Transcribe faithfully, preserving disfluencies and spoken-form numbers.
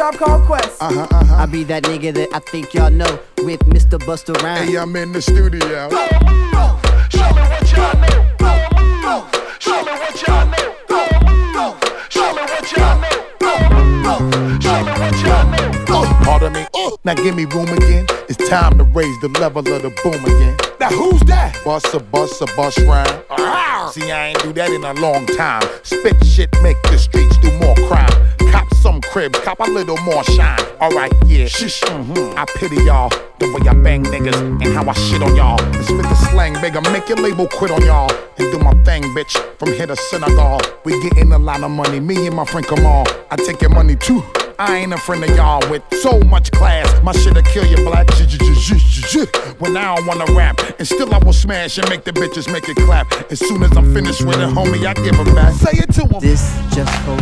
Tribe Called Quest. Uh-huh, uh-huh. I be that nigga that I think y'all know with Mister Busta Rhymes. Hey, I'm in the studio. Show me what y'all know. Show me what y'all know. Show me what y'all know. Show me what y'all know. Uh, pardon me. Uh, now give me room again. It's time to raise the level of the boom again. Now who's that? Bust a bust a bust rhyme. See, I ain't do that in a long time. Spit shit, make the streets do more crime. Cop some cribs, cop a little more shine. Alright, yeah, shish, mm-hmm. I pity y'all, the way I bang niggas and how I shit on y'all. And spit the slang, bigger, make your label quit on y'all. And do my thing, bitch, from here to Senegal. We getting a lot of money, me and my friend Kamal. I take your money too. I ain't a friend of y'all with so much class. My shit'll kill you black. When I don't wanna rap, and still I will smash and make the bitches make it clap. As soon as I'm finished with it, homie, I give it back. Say it to 'em. This just for